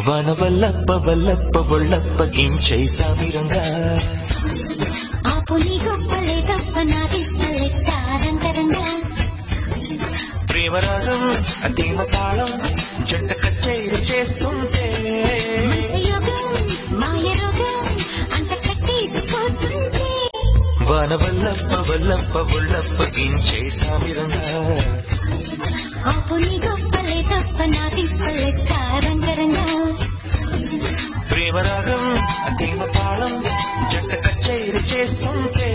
వాన వల్లప్ప వల్లప్ప ఒళ్ళప్ప గించై సామిరంగా ఆపు నీ గొప్పలే తప్ప నాదిస్తలే తారంగరంగా ప్రేమరాగం అంతిమ తాళం జంట కచేరీ చేస్తుంటే మాయ రోగం అంత కట్టేసిపోతుంటే వాన వల్లప్ప వల్లప్ప ఒళ్ళప్ప గించై సామిరంగా ఆపు నీ గొప్పలే తప్ప నాదిస్తలే తారంగరంగా ప్రేమరాగం అంతిమ తాళం జంట కచేరీ చేస్తుంటే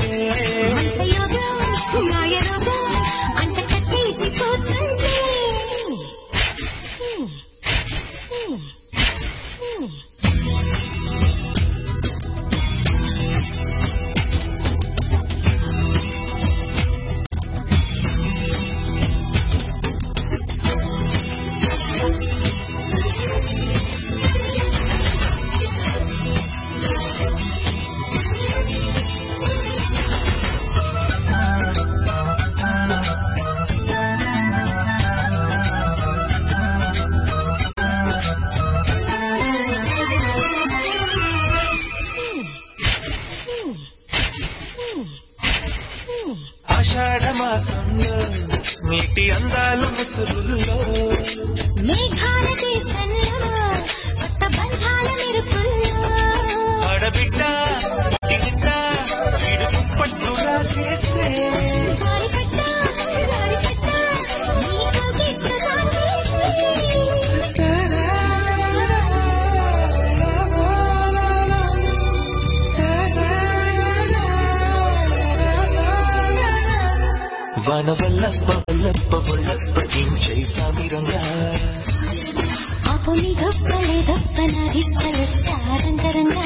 మాయ రోగం అంత కట్టేసిపోతుంటే ఆషాఢ మాసంలో నీటి అందాలు ముసురుల్లో మేఘాల దేశంలో కొత్త బంధాల మెరుపుల్లో ఆడబిడ్డ దిగిట విడుపు పట్టులా చేస్తే వాన వల్లప్ప వల్లప్ప ఒళ్ళప్ప గించై సామిరంగా ఆపు నీ గొప్పలే గొప్ప నాదిస్తలే తారంగరంగా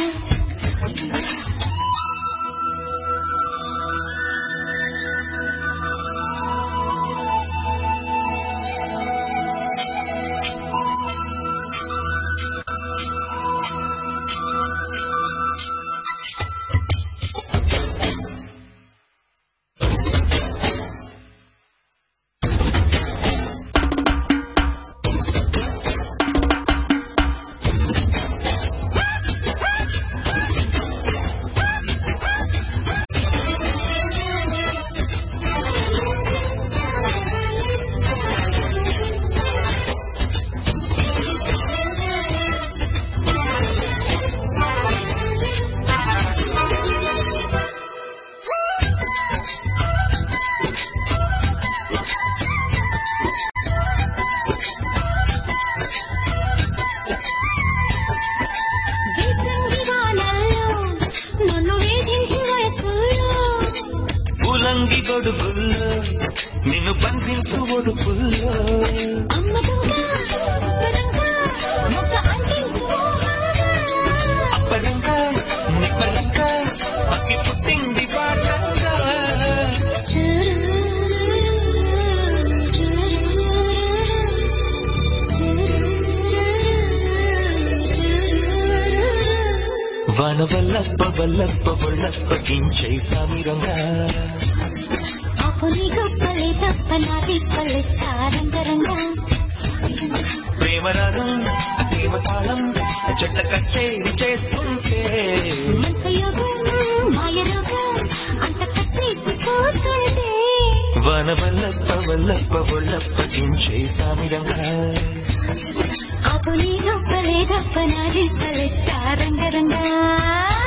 పూలంగి గొడుగుల్లో నిన్ను బంధించు ఒడుపుల్లో అప్పడంగా నిప్పలంగా అక్కి పుట్టింది పాటంగా వాన వల్లప్ప వల్లప్ప ఒళ్ళప్ప గించై సామిరంగా ఆపు నీ గొప్పలే తప్ప నాదిస్తలే తారంగరంగా ప్రేమరాగం అంతిమ తాళం జంట కచేరీ చేస్తుంటే మాయ రోగం అంత కట్టేసిపోతుంటే వాన వల్లప్ప వల్లప్ప ఒళ్ళప్ప గించై సామిరంగా ఆపు నీ గొప్పలే తప్ప నాదిస్తలే తారంగరంగా